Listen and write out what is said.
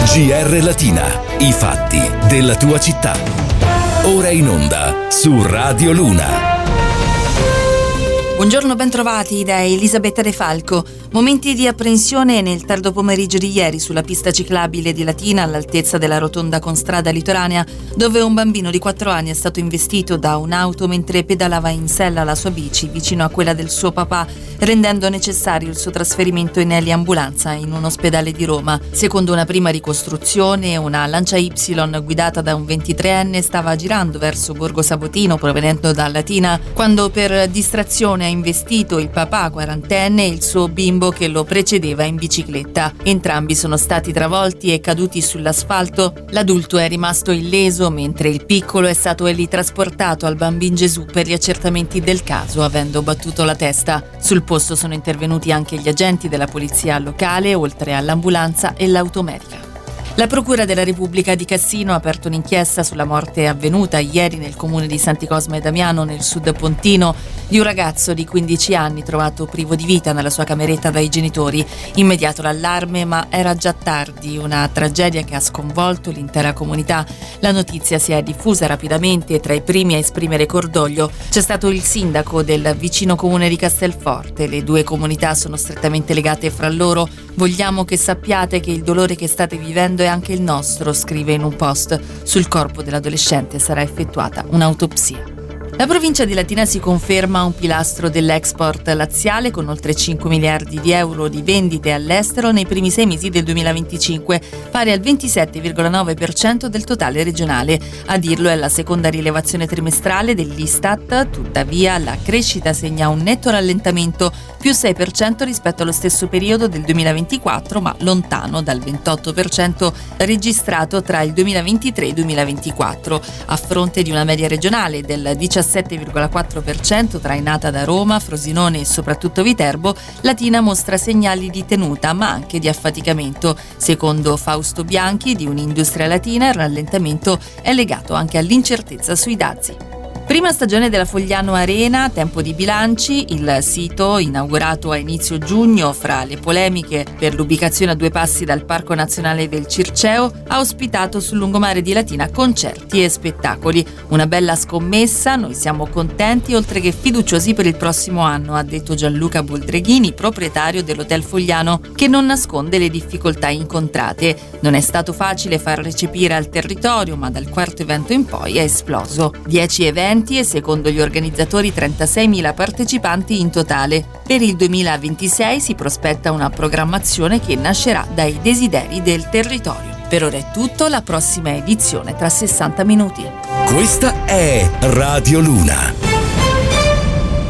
GR Latina, i fatti della tua città. Ora in onda su Radio Luna. Buongiorno, ben trovati da Elisabetta De Falco. Momenti di apprensione nel tardo pomeriggio di ieri sulla pista ciclabile di Latina all'altezza della rotonda con strada litoranea, dove un bambino di 4 anni è stato investito da un'auto mentre pedalava in sella la sua bici vicino a quella del suo papà, rendendo necessario il suo trasferimento in eliambulanza in un ospedale di Roma. Secondo una prima ricostruzione, una Lancia Y guidata da un 23enne stava girando verso Borgo Sabotino provenendo da Latina quando per distrazione ha investito il papà 40enne e il suo bimbo che lo precedeva in bicicletta. Entrambi sono stati travolti e caduti sull'asfalto. L'adulto è rimasto illeso mentre il piccolo è stato trasportato al Bambin Gesù per gli accertamenti del caso, avendo battuto la testa. Sul posto sono intervenuti anche gli agenti della polizia locale, oltre all'ambulanza e l'automedica. La Procura della Repubblica di Cassino ha aperto un'inchiesta sulla morte avvenuta ieri nel comune di Santi Cosma e Damiano, nel sud pontino, di un ragazzo di 15 anni trovato privo di vita nella sua cameretta dai genitori. Immediato l'allarme, ma era già tardi, una tragedia che ha sconvolto l'intera comunità. La notizia si è diffusa rapidamente e tra i primi a esprimere cordoglio c'è stato il sindaco del vicino comune di Castelforte. Le due comunità sono strettamente legate fra loro. Vogliamo che sappiate che il dolore che state vivendo è anche il nostro, scrive in un post. Sul corpo dell'adolescente sarà effettuata un'autopsia. La provincia di Latina si conferma un pilastro dell'export laziale con oltre 5 miliardi di euro di vendite all'estero nei primi 6 mesi del 2025, pari al 27,9% del totale regionale. A dirlo è la seconda rilevazione trimestrale dell'Istat, tuttavia la crescita segna un netto rallentamento, più 6% rispetto allo stesso periodo del 2024, ma lontano dal 28% registrato tra il 2023 e il 2024, a fronte di una media regionale del 17,4% trainata da Roma, Frosinone e soprattutto Viterbo. Latina mostra segnali di tenuta ma anche di affaticamento. Secondo Fausto Bianchi di Un'Industria Latina, il rallentamento è legato anche all'incertezza sui dazi. Prima stagione della Fogliano Arena, tempo di bilanci. Il sito, inaugurato a inizio giugno fra le polemiche per l'ubicazione a 2 passi dal Parco Nazionale del Circeo, ha ospitato sul lungomare di Latina concerti e spettacoli. Una bella scommessa, noi siamo contenti oltre che fiduciosi per il prossimo anno, ha detto Gianluca Boldreghini, proprietario dell'Hotel Fogliano, che non nasconde le difficoltà incontrate. Non è stato facile far recepire al territorio, ma dal quarto evento in poi è esploso. 10 eventi e secondo gli organizzatori 36.000 partecipanti in totale. Per il 2026 si prospetta una programmazione che nascerà dai desideri del territorio. Per ora è tutto, la prossima edizione tra 60 minuti. Questa è Radio Luna.